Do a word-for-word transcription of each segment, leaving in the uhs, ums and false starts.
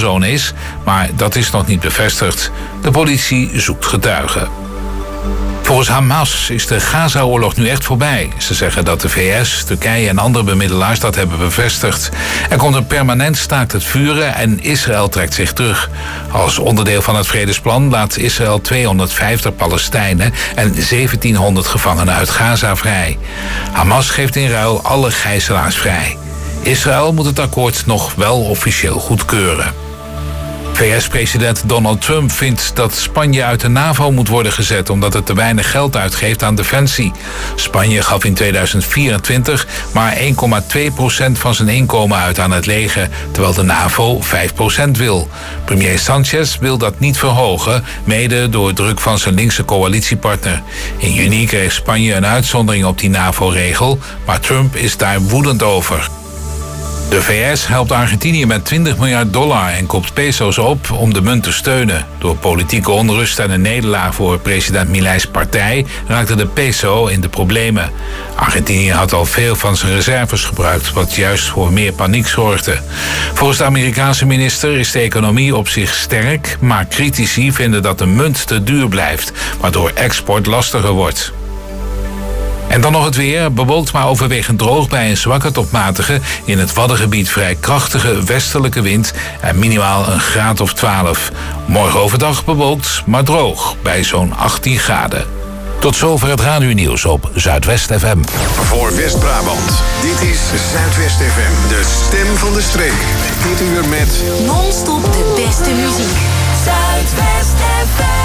controlezone is, maar dat is nog niet bevestigd. De politie zoekt getuigen. Volgens Hamas is de Gaza-oorlog nu echt voorbij. Ze zeggen dat de V S, Turkije en andere bemiddelaars dat hebben bevestigd. Er komt een permanent staakt het vuren en Israël trekt zich terug. Als onderdeel van het vredesplan laat Israël tweehonderdvijftig Palestijnen en zeventienhonderd gevangenen uit Gaza vrij. Hamas geeft in ruil alle gijzelaars vrij. Israël moet het akkoord nog wel officieel goedkeuren. V S-president Donald Trump vindt dat Spanje uit de NAVO moet worden gezet omdat het te weinig geld uitgeeft aan defensie. Spanje gaf in tweeduizend vierentwintig maar één komma twee procent van zijn inkomen uit aan het leger, terwijl de NAVO vijf procent wil. Premier Sanchez wil dat niet verhogen, mede door druk van zijn linkse coalitiepartner. In juni kreeg Spanje een uitzondering op die NAVO-regel, maar Trump is daar woedend over. De V S helpt Argentinië met twintig miljard dollar en koopt peso's op om de munt te steunen. Door politieke onrust en een nederlaag voor president Milei's partij raakte de peso in de problemen. Argentinië had al veel van zijn reserves gebruikt, wat juist voor meer paniek zorgde. Volgens de Amerikaanse minister is de economie op zich sterk, maar critici vinden dat de munt te duur blijft, waardoor export lastiger wordt. En dan nog het weer. Bewolkt maar overwegend droog bij een zwakke tot matige, in het Waddengebied vrij krachtige westelijke wind en minimaal een graad of twaalf. Morgen overdag bewolkt, maar droog bij zo'n achttien graden. Tot zover het radionieuws op Zuidwest F M. Voor West-Brabant, dit is Zuidwest F M, de stem van de streek. Dit uur met non-stop de beste muziek. Zuidwest F M.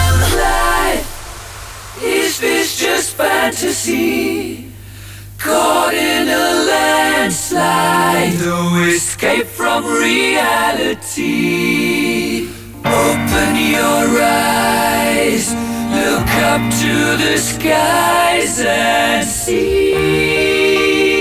Is this just fantasy? Caught in a landslide, no escape from reality. Open your eyes, look up to the skies and see.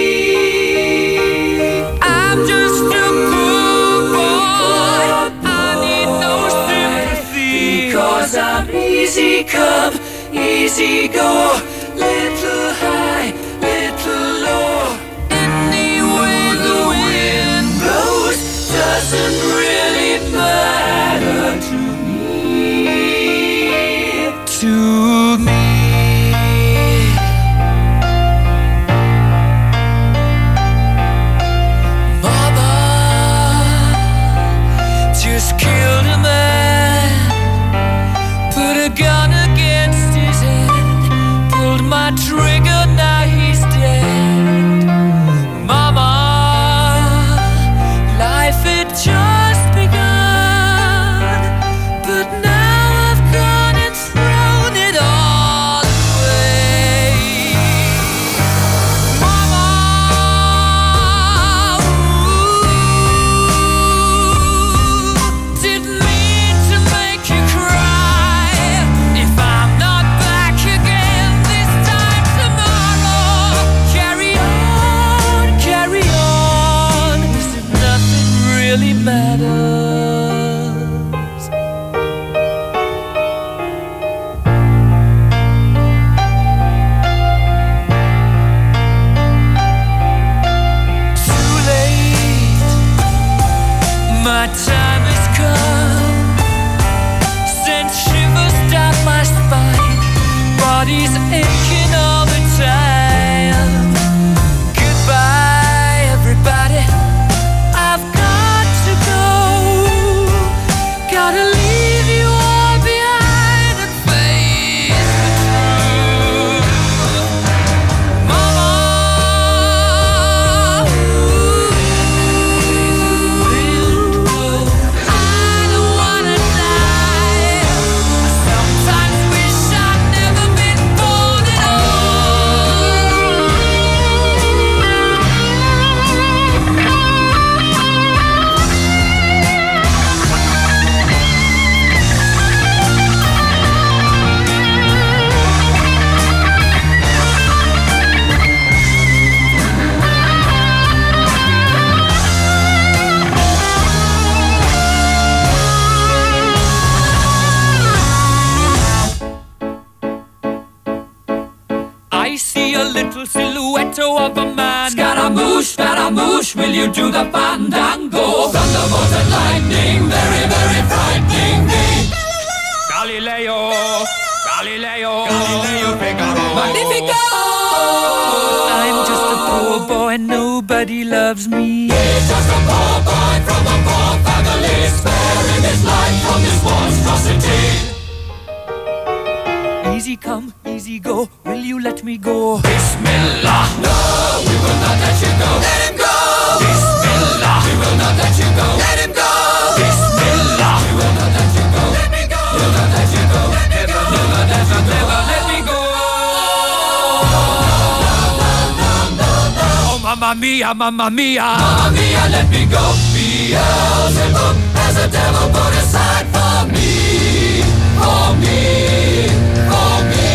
I'm just a poor boy, I need no sympathy, because I'm easy come, easy go, little high, little low. Any way the wind blows doesn't really matter to me, to me. Mama just killed a man, put a gun against his head, pulled my trigger, now he's dead. Mama, life had just begun, but now I've gone and thrown it all away. Mama, ooh, didn't mean to make you cry. If I'm not back again this time tomorrow, carry on, carry on, as if nothing really matters. Too late, my time has come, sent shivers down my spine, body's aching all the time. Goodbye, everybody, I've got to go, gotta leave you all behind and face the truth. Mama, ooh, I don't wanna die. I sometimes wish I'd never been born at I see a little silhouette of a man. Scaramouche, Scaramouche, will you do the fandango? Thunderbolt and lightning, that he loves me. He's just a poor boy from a poor family, sparing his life from this monstrosity. Easy come, easy go, will you let me go? Bismillah, no, we will not let you go. Let him go. Bismillah, we will not let you go. Let him go. Bismillah, we will not let you go. Let me go. We'll not let you go. Let me go. Never, never, never let me go. Oh, mamma mia, mamma mia, Mamma mia, let me go. Beelzebub has a devil put aside for me, for me, for me.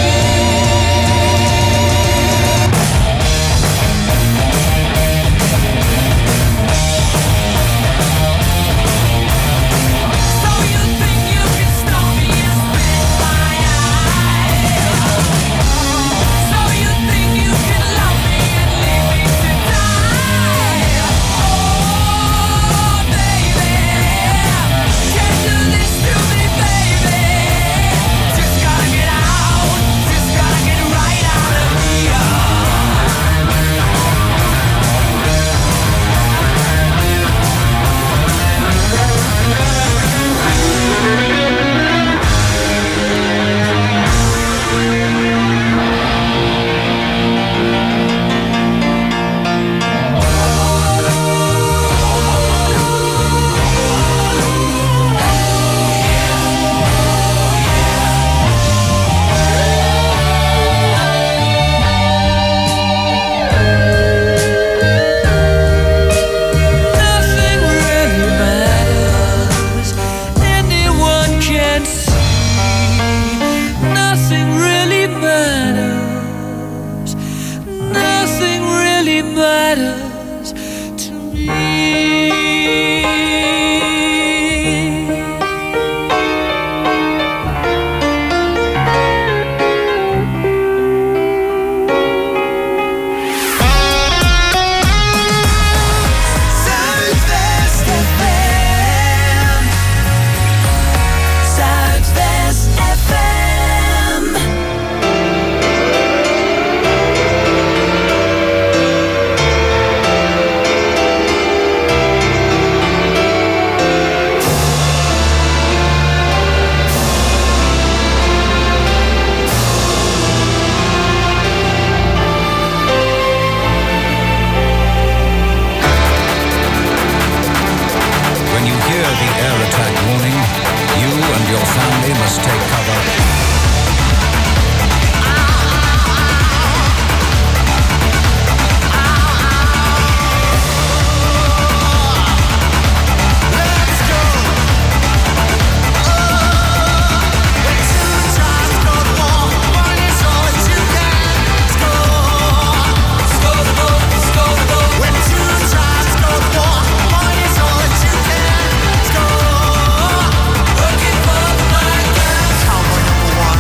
Cowboy number one.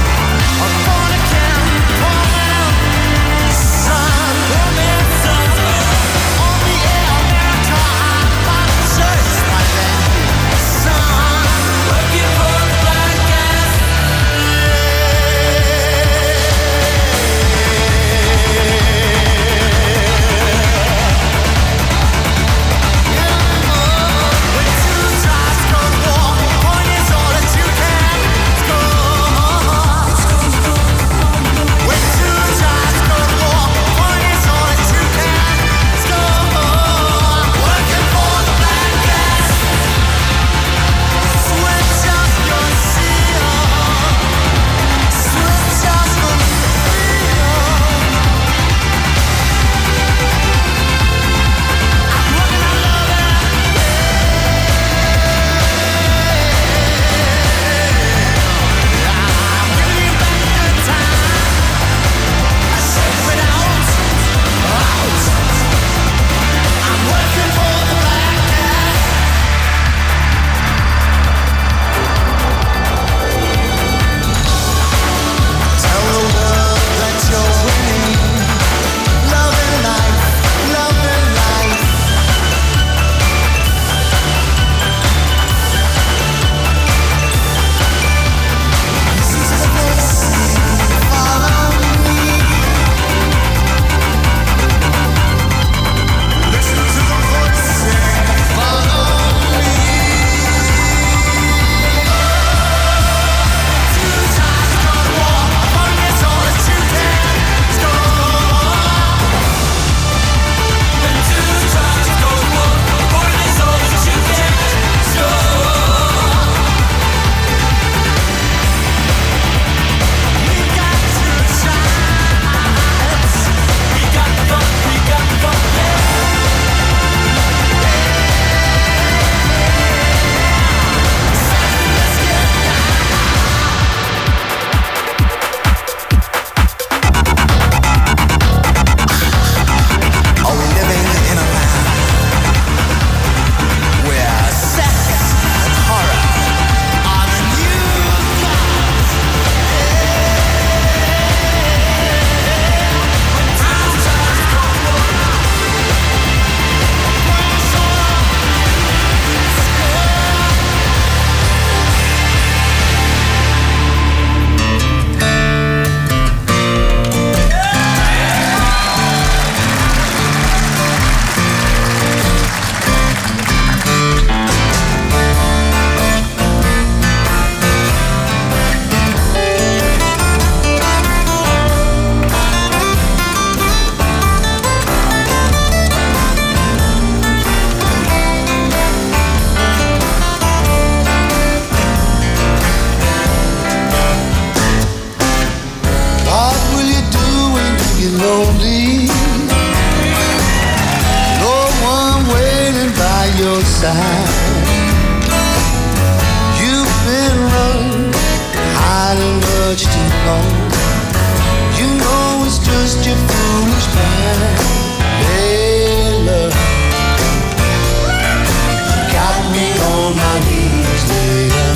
don't leave. No one waiting by your side. You've been running, hiding much too long. You know it's just your foolish pride. Hey, love, got me on my knees, later,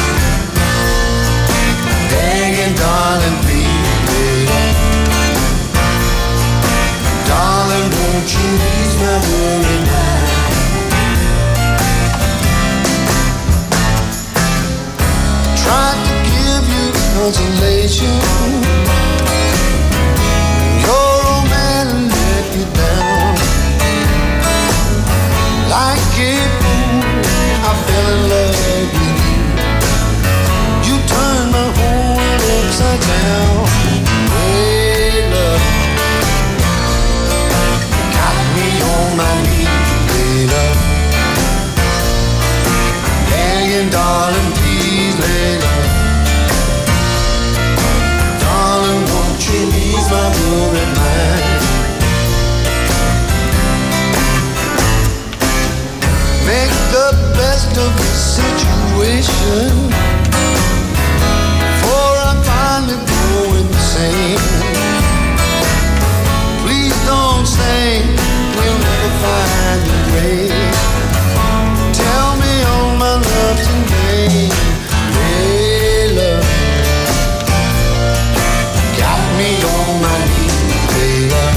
begging, darling, please, later, darling, won't you ease my worry mind? Tried to give you consolation. Your old man let you down. Like a fool, I fell in love with you. You turned my whole world upside down. Hey, love, got me on my knees, hey, love, begging, darling, please, hey, love, darling, won't you ease my worried mind? Make the best of the situation, for I finally go insane. Please don't say we'll never find a way. Tell me all my love's in vain. Hey, love, got me on my knees, hey, love,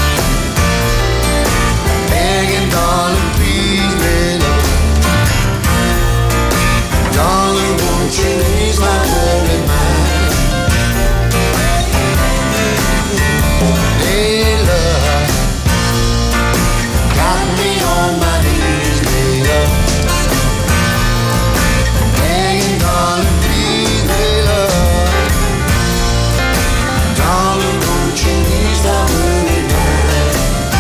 begging, darling, please, hey, love, darling, won't you ease my worried mind? Hey, love, got me on my knees, hey, love, begging, darling, please, hey, love, darling, won't you ease my worried mind?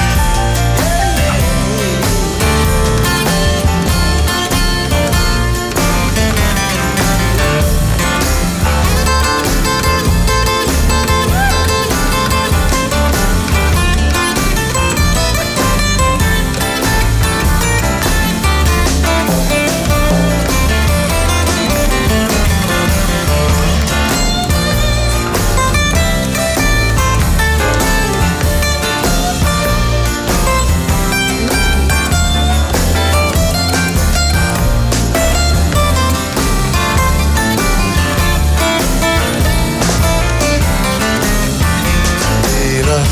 Layla,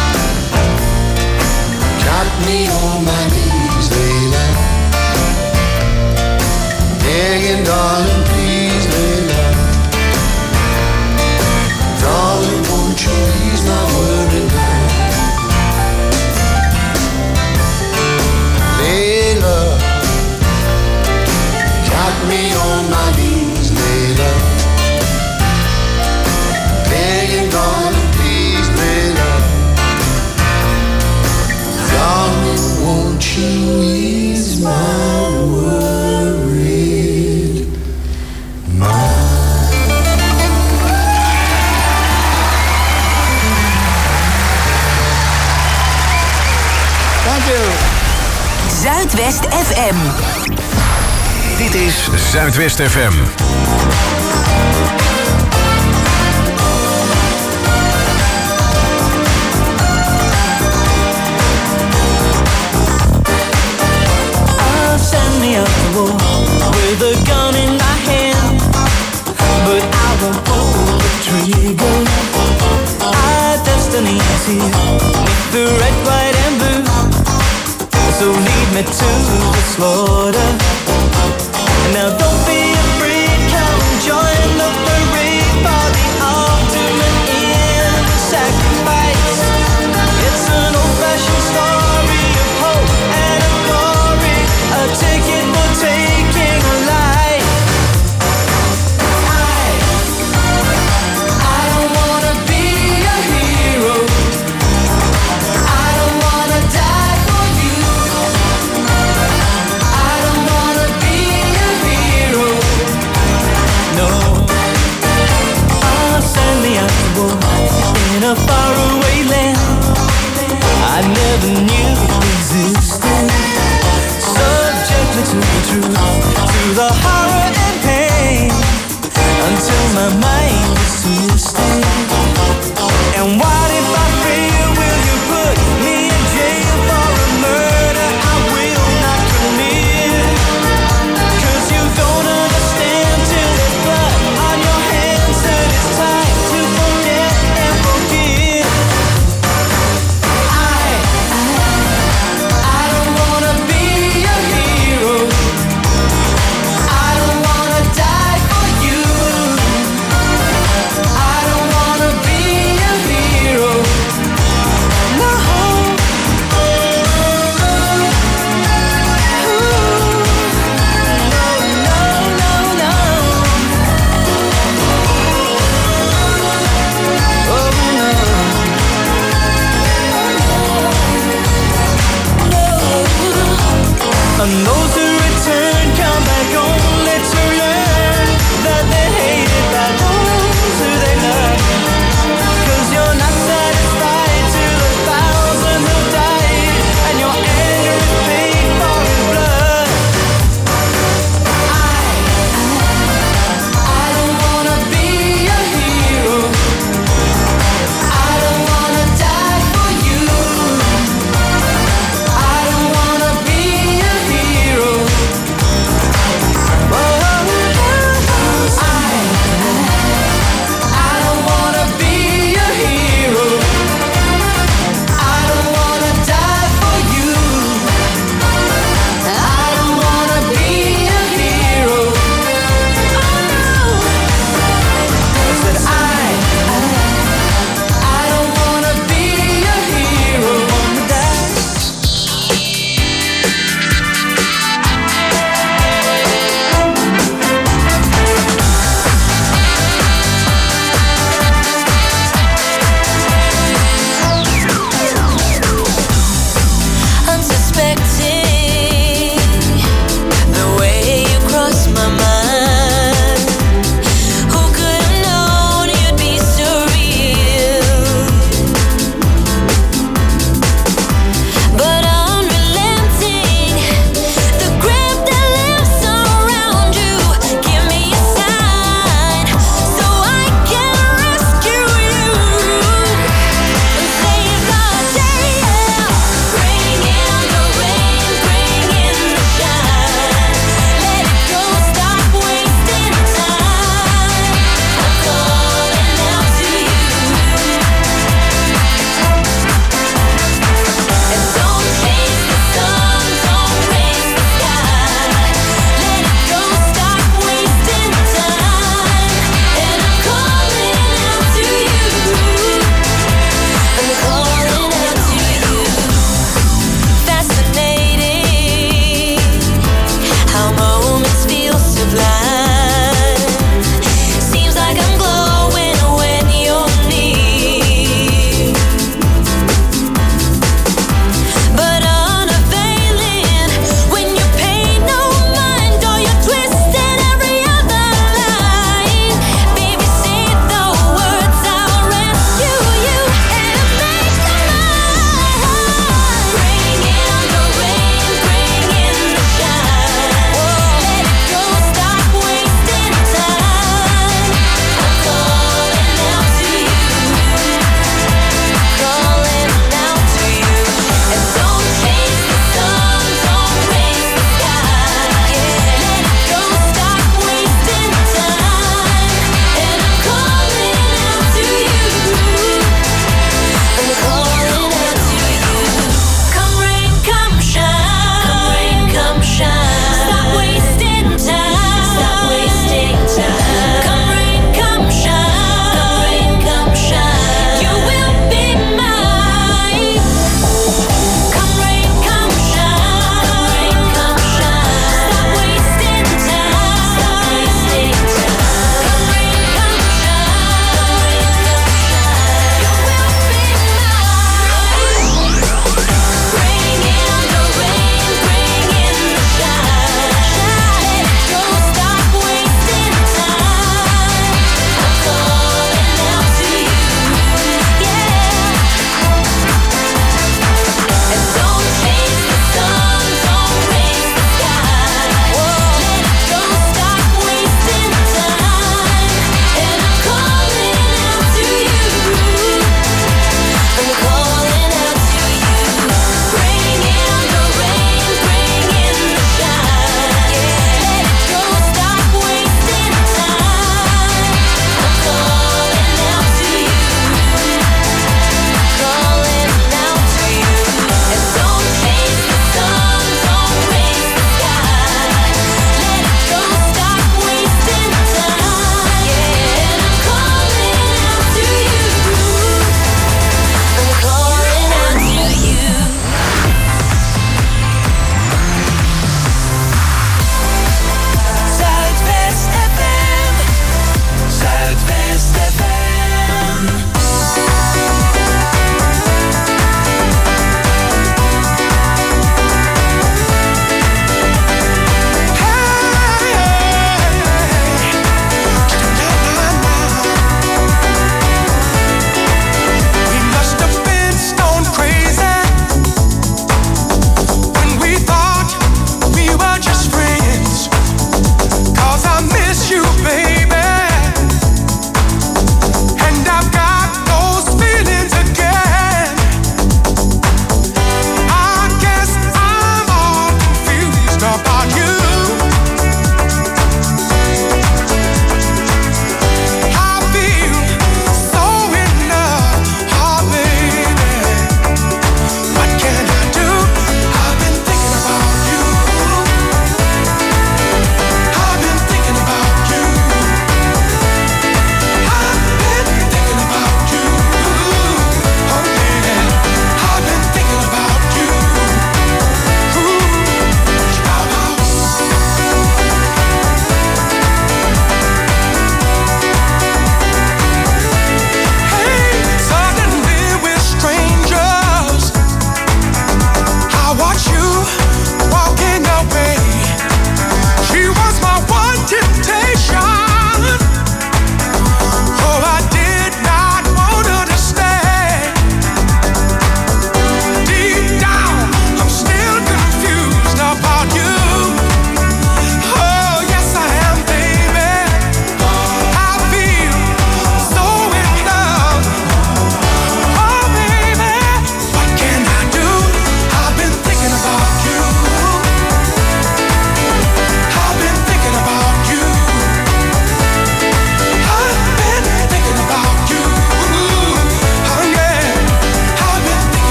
got me on my knees, Layla, begging, darling, please, Layla, darling, won't you ease my worried mind? Layla, got me on my knees, Layla, begging, darling, please, Layla, darling, won't you ease my worried mind? Thank you. Zuidwest F M. Dit is Zuidwest F M. Send me up the wall with a gun in my hand, but I won't pull the trigger. Our destiny is here, with the red, white, and blue. So lead me to the slaughter. And now don't be afraid, come join the parade for the ultimate end of sacrifice. It's an old-fashioned story of hope and of glory, a ticket for taking a life. I, I don't wanna be a hero. I don't wanna die for you. I don't until my mind is twisted. And what if I fail? Will you put me in jail for a murder I will not commit? 'Cause you don't understand till there's blood on your hands and it's time to forget and forgive. I, I, I don't wanna be a hero. I don't wanna die for you. I don't wanna be a hero.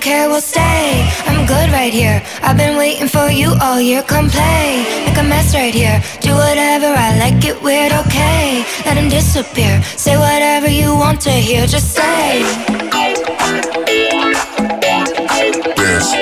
care, we'll stay. I'm good right here. I've been waiting for you all year. Come play, make a mess right here. Do whatever, I like it weird, okay. Let him disappear. Say whatever you want to hear, just say. Dance.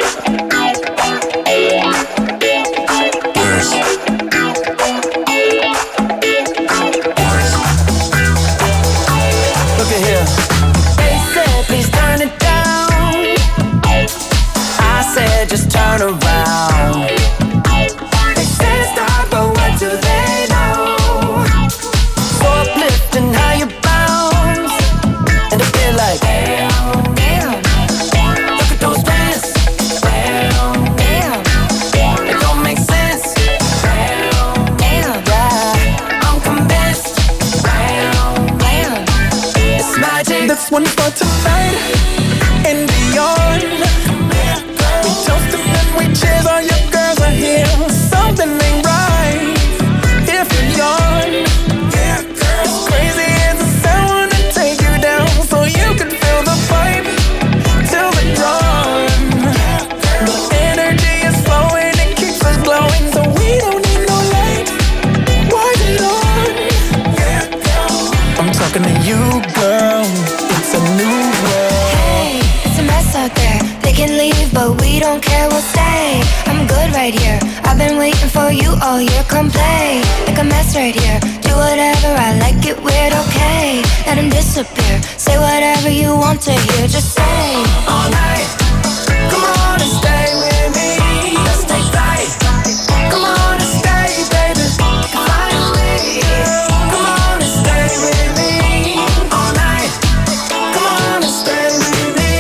Look at here. They said please turn it down. I said just turn around. They said stop, but what do they know? So uplifting how you bounce, and it feel like damn, damn. Look at those dance, damn, damn. It don't make sense, damn, damn. Yeah, I'm convinced, damn, damn. It's magic. This one for tonight and beyond. We toast and then we cheers. All your girls are here. Something ain't right if you're young. As crazy as the sound, wanna take you down so you can feel the vibe till the dawn. The energy is flowing, it keeps us glowing, so we don't need no light. Why it on? I'm talking to you, girl. It's a new world. Hey, it's a mess out there. They can leave, but we don't care, we'll stay. I'm good right here. I've been waiting for you all year. Come play, make a mess right here. Do whatever, I like it weird, okay. Let him disappear. Say whatever you want to hear, just say. All night, come on and stay with me. Let's take flight. Come on and stay, baby. Finally, come on and stay with me. All night, come on and stay with me.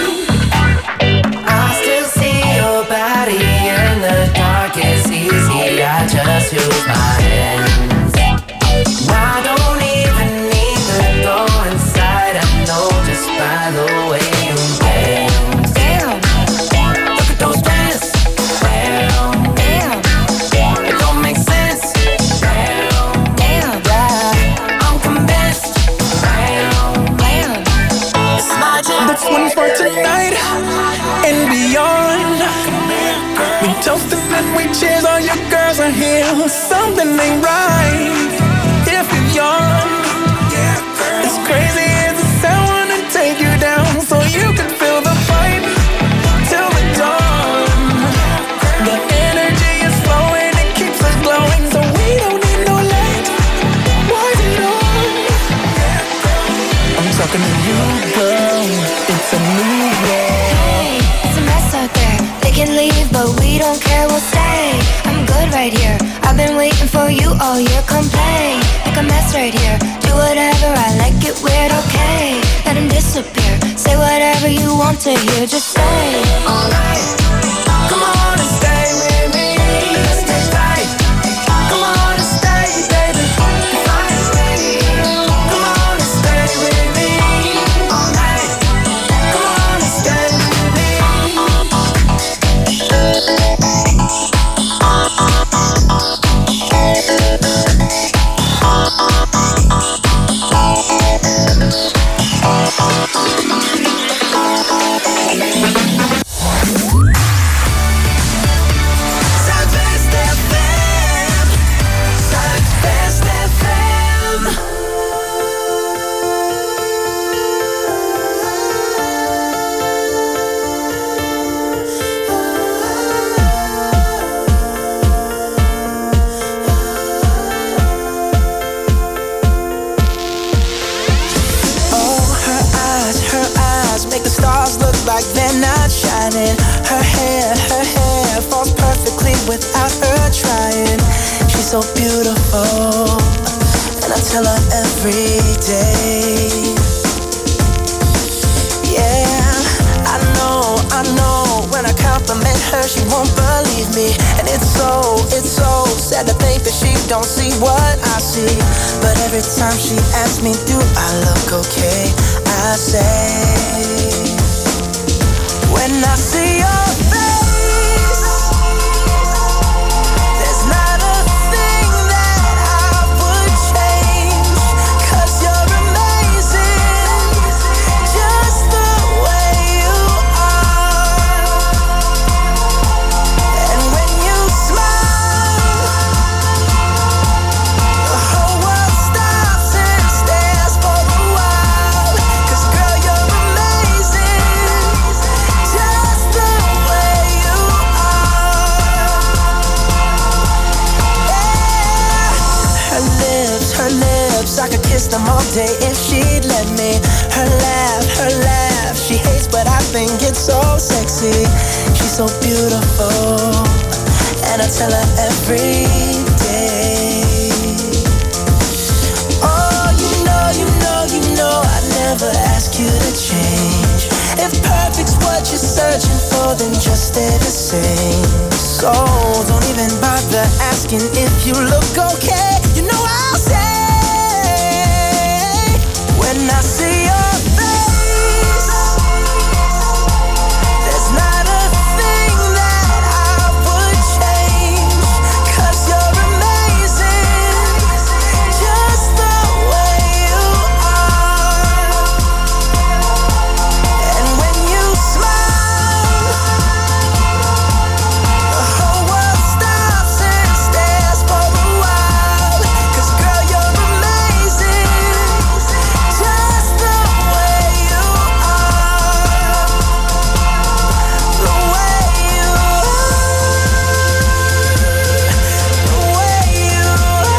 I still see your body in the dark. It's easy, I just use my hands. I don't even need to go inside. I know just by the way you dance. Damn, Look at those dance. Damn, damn, it don't make sense. Damn, damn, yeah, I'm convinced. Damn, damn. it's magic. This one's for tonight and beyond. We toast and then we cheers. All your girls are here. Something ain't right if you're young. As crazy as the sound, wanna take you down so you can feel the vibe till the dawn. The energy is flowing, it keeps us glowing, so we don't need no light. Why it on? I'm talking to you, girl. It's a new world. Hey, it's a mess out there. They can leave, but we don't care, we'll stay. I'm good right here. I've been waiting for you all year. Come play, make a mess right here. Do whatever, I like it weird, okay. Let him disappear. Say whatever you want to hear, just say. All night, come on and stay with me. Let's take flight. Come on and stay, baby. Finally, come on and stay with me. All night, come on and stay with me. Southwest F M. Southwest F M. Oh, her eyes, her eyes make the stars look like they're not shining. Her hair, her hair falls perfectly without her trying. She's so beautiful, and I tell her every day. Yeah, I know, I know. When I compliment her, she won't believe me, and it's so, it's so sad to think that she don't see what I see. But every time she asks me, do I look okay? I say, when I see your face, there's not a thing that I would change, 'cause you're amazing, just the way you are. kiss them all day if she'd let me. Her laugh, her laugh, she hates but I think it's so sexy. She's so beautiful, and I tell her every day. Oh, you know, you know, you know I'd never ask you to change. If perfect's what you're searching for, then just stay the same. So don't even bother asking if you look okay. You know I'll say, when I see your face, there's not a thing that I would change. 'Cause you're amazing, just the way you are. And when you smile, the whole world stops and stares for a while. 'Cause girl, you're amazing, just the way you are. The way you are. The way you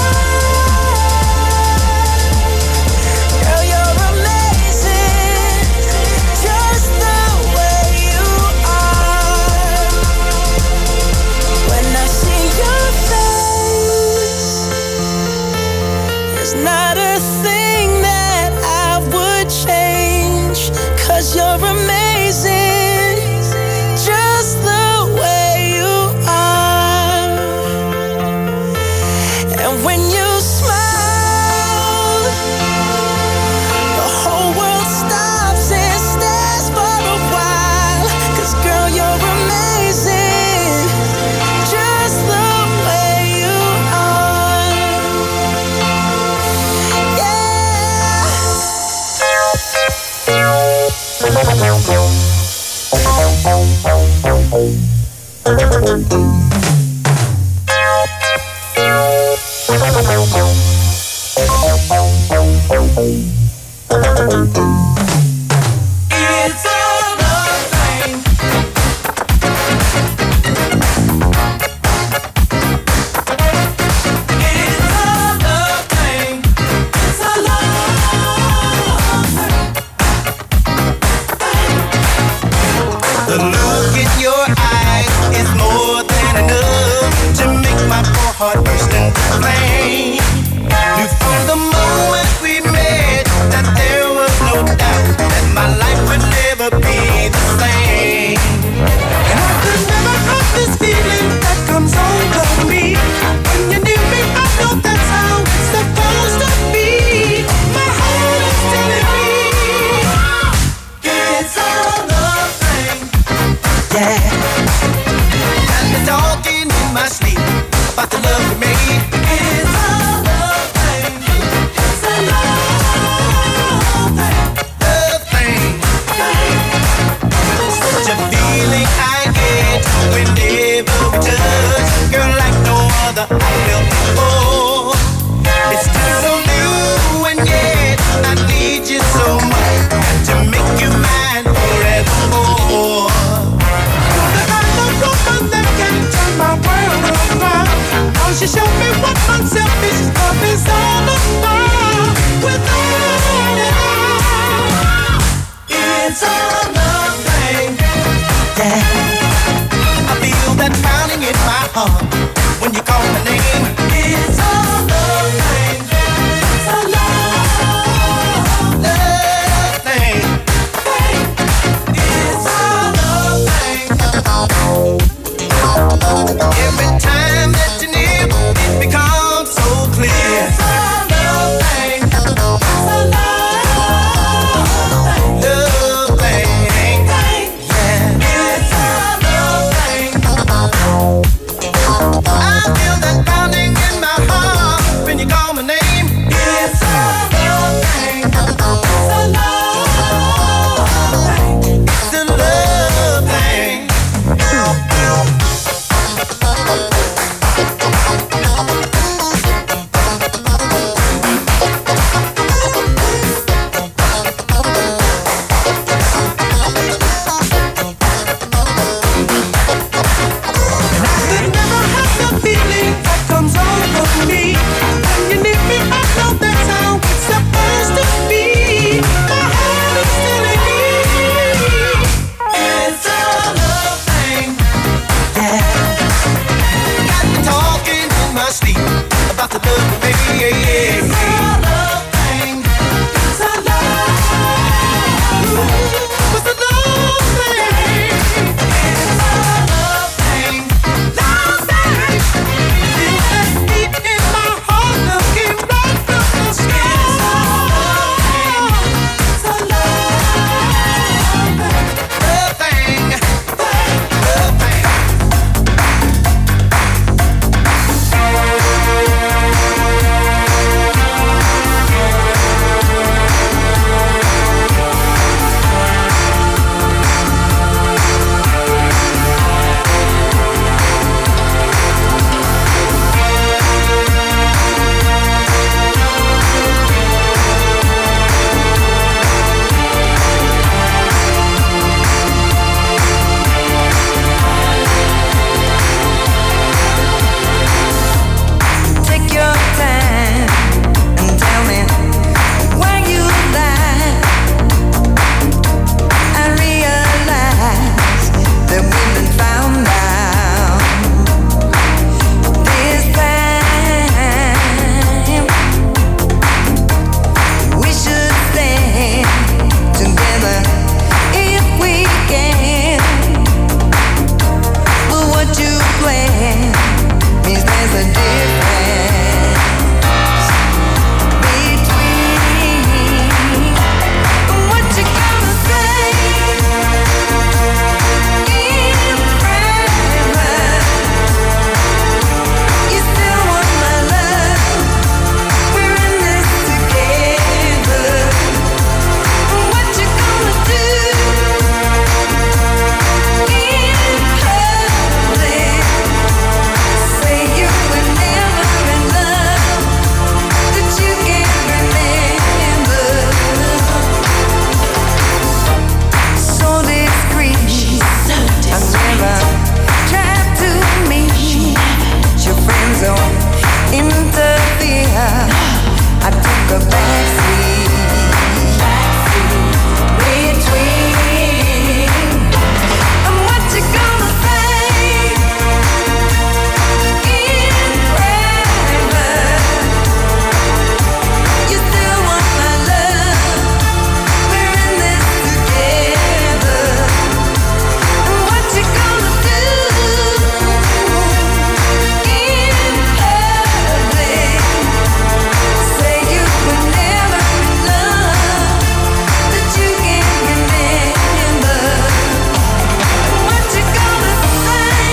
are. Girl, you're amazing, just the way you are. When I see your face, there's not a thing that I would change. 'Cause you're amazing, just the way you are. And when you smile, the whole world stops and stares for a while. 'Cause girl, you're amazing, just the way you are. It's a love thing. It's a love thing. It's a love thing. The look in your eyes is more than enough to make my poor heart burst into flame. Knew from the moment we met that there was no doubt that my life would never be the same. And I could never have this feeling that comes over me. When you're near me, I know that's how it's supposed to be. My heart is telling me it's a love thing. Yeah. And the talking in my sleep about the love we made. It's a love thing. It's a love thing. Love thing. Such a feeling I get whenever we touch. Girl, like no other I felt before. It's still so new and yet I need you so much to make you mine forevermore. You're the kind of woman that can turn my world around. Now she showed me what unselfish love is all about. Without it all, it's a love thing. Yeah, I feel that pounding in my heart when you call my name. It's a love thing. It's a love, love thing. It's a love thing. Every time that you're near, it becomes so clear. It's a love thing. It's a love thing. Love thing. Yeah. It's a love thing. my sleep about the love, baby, yeah, yeah. It's a love thing. It's a love. It's a love thing. It's a love thing. Love thing. Feel that beat in my heart, looking right from the sky. It's a love thing. Love thing. Take your time and tell me where you lie. I realize that we've been found out. This time we should stand together if we can. But what you plan means there's a difference between what you gonna say in private. You still want my love. We're in this together. What you gonna do in public? Say you were never in love, that you can't remember. So discreet, I never tried to meet your friends or interfere. I took a backseat between. And what you gonna say in private? You still want my love. We're in this together. And what you gonna do in public? Say you were never in love, that you can't remember. What you gonna say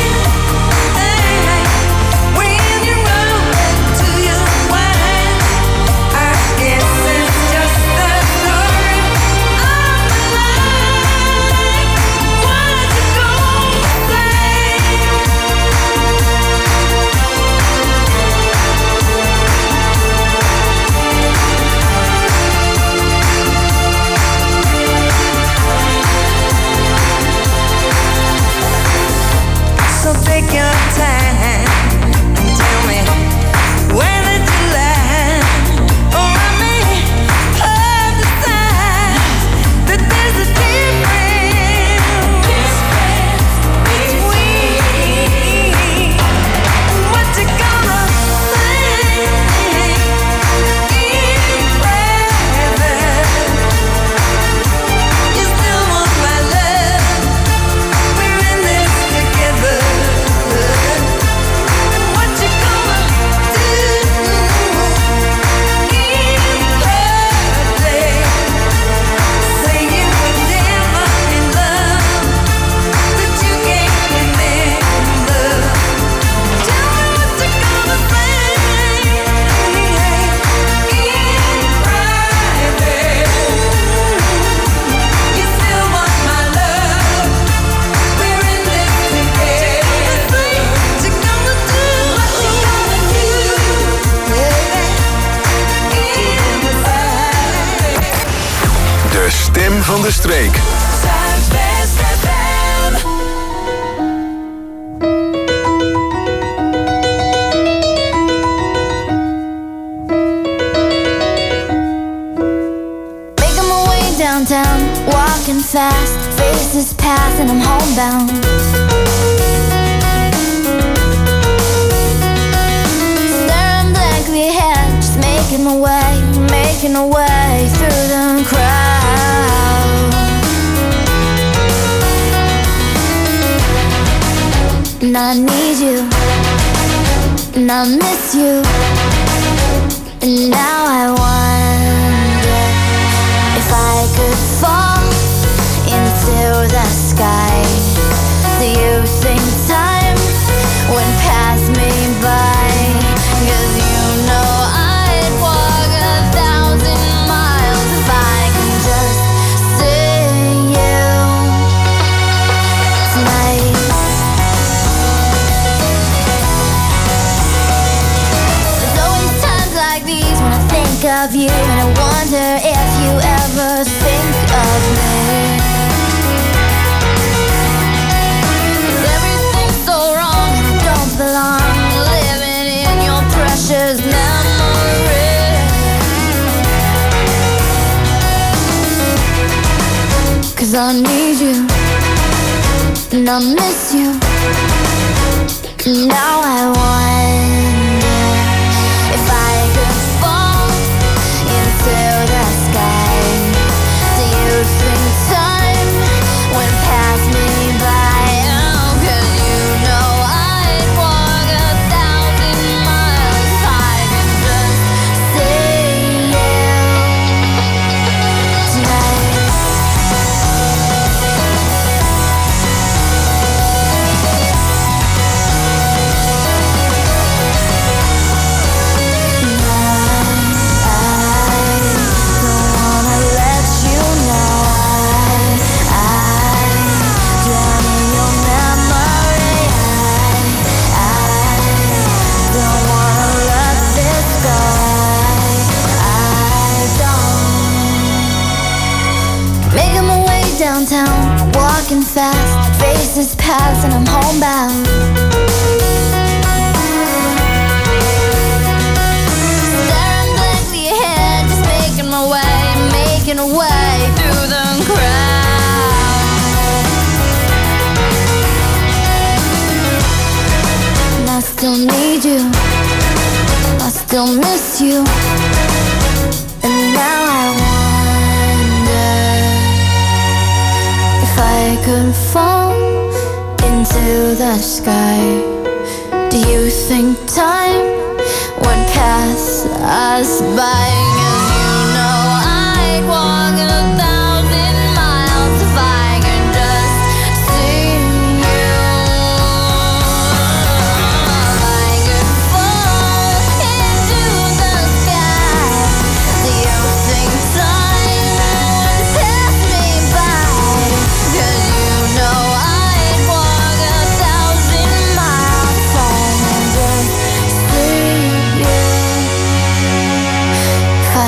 when you roll into your wine? I guess it's just the story of my life. What you gonna say? So take your time and tell me where did you lie? Or I may have decided that there's a difference between what you gonna say in private. You still want my love. We're in this together. What you gonna do in public? Say you were never in love, that you can't remember. Tell me what you gonna say in private. You still want my love. We're in this together. What you gonna do? What you gonna do, baby? In private. De stem van de streek. Zuidwest F M. Making my way downtown, walking fast, faces pass and I'm homebound. making a way through the crowd. And I need you, and I miss you, and now I wonder if I could fall into the sky. Do you think time would pass me by? 'Cause you know I'd walk a thousand miles if I could just see you tonight. There's always times like these when I think of you, and I wonder if you ever think of me. Belong living in your precious memory. 'Cause I need you, and I miss you, and now I wonder if I could fall into the sky. Do you think time would pass me by? Oh, 'cause you know I'd walk a thousand miles if I could just see you tonight. Downtown, walking fast, faces pass, and I'm homebound. Staring blankly ahead, just making my way, making a way through the crowd. And I still need you, I still miss you, and now I wonder if I could fall into the sky. Do you think time would pass us by? 'Cause you know I'd walk a thousand miles if I could just see you. If I could fall into the sky, do you think time would pass me by? 'Cause you know I'd walk a thousand miles if I could just see you. If I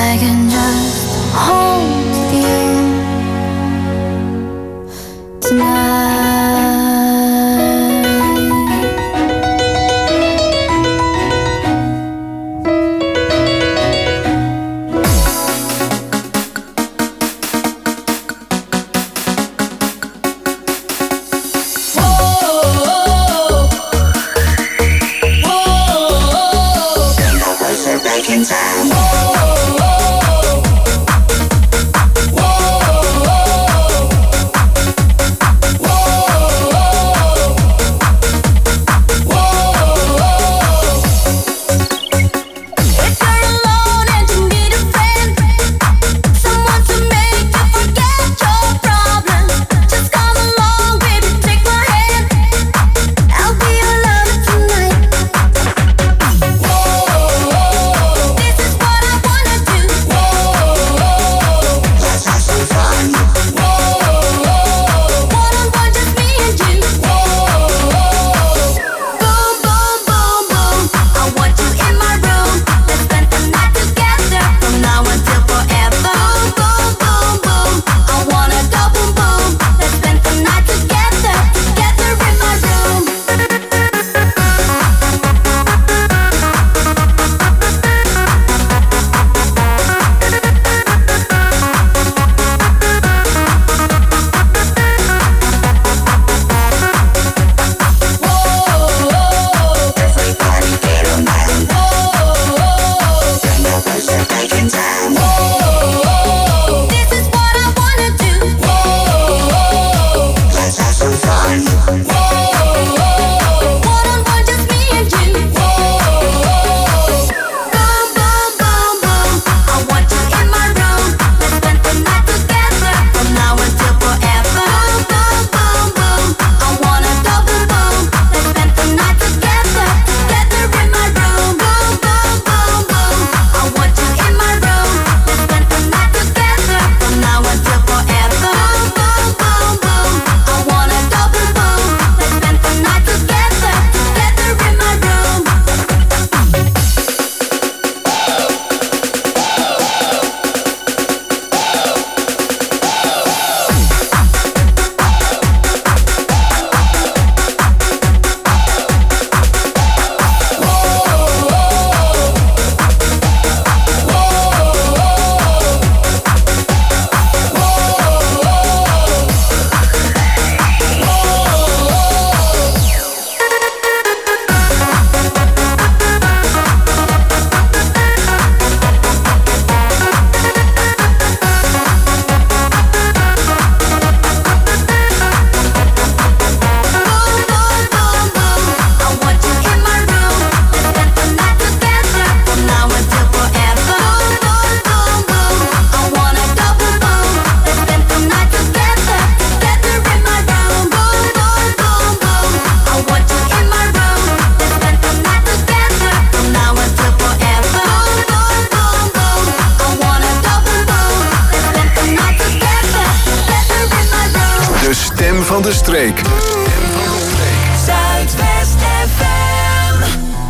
de streek. De stem van de streek. Zuidwest F M.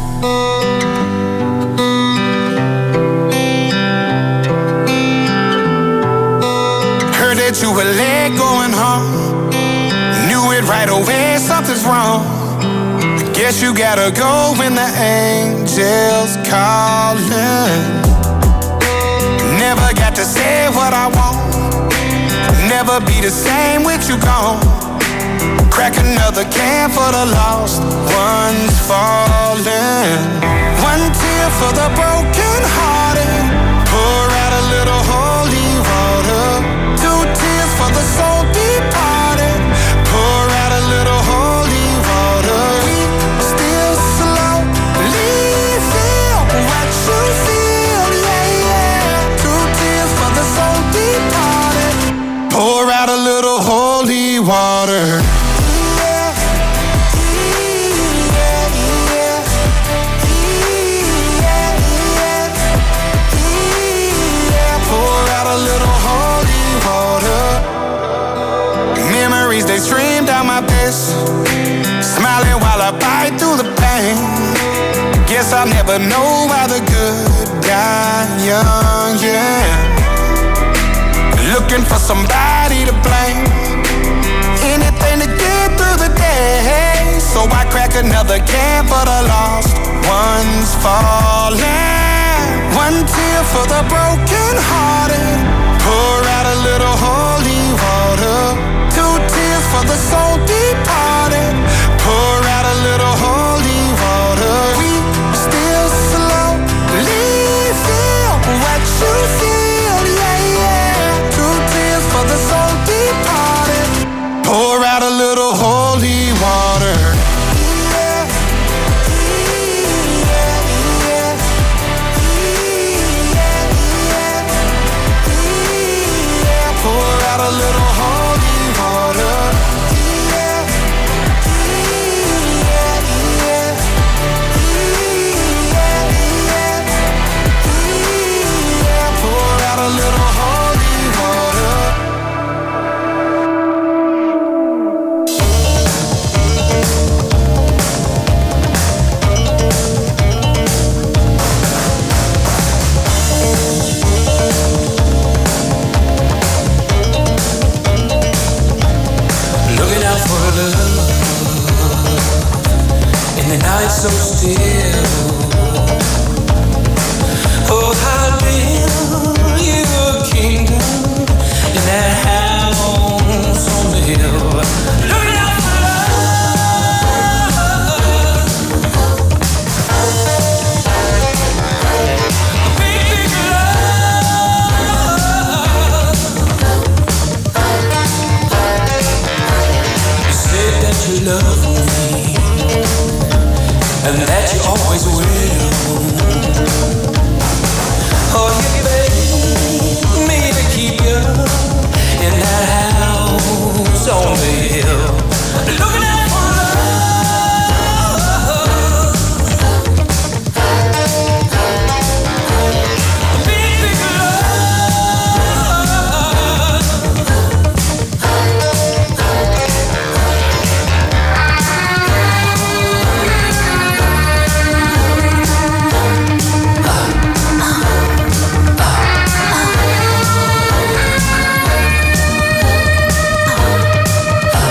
Heard that you were late going home. Knew it right away, something's wrong. Guess you gotta go when the angels calling. Never got to say what I want. Never be the same with you gone. Crack another can for the lost ones falling. One tear for the broken hearted. Pour out a little holy water. Two tears for the soul departed. Pour out a little holy water. We still slowly feel what you feel, yeah, yeah. Two tears for the soul departed. Pour out a little holy water. They stream down my face, smiling while I bite through the pain. Guess I'll never know why the good die young, yeah. Looking for somebody to blame, anything to get through the day. So I crack another can for the lost ones falling. One tear for the broken hearted. Pour out a little holy water. Two tears for the soul departed. Pour out a little holy water. We still slowly feel what you feel, yeah, yeah. Two tears for the soul departed. Pour out a little holy water. Pour out a little holy water. Pour out a little holy water. Looking out for a love in the night so still. Oh, how build you a kingdom in that house on the hill. Looking out for love, a big, big love. You said that you love me and that you always will. Oh, you begged me to keep you in that house on the hill. Looking out for love, a big, big love.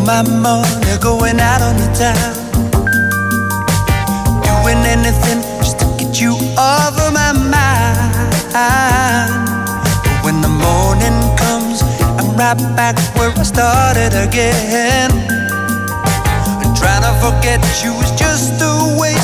my money going out on the town, doing anything just to get you off of my mind. But when the morning comes, I'm right back where I started again. And trying to forget you is just the way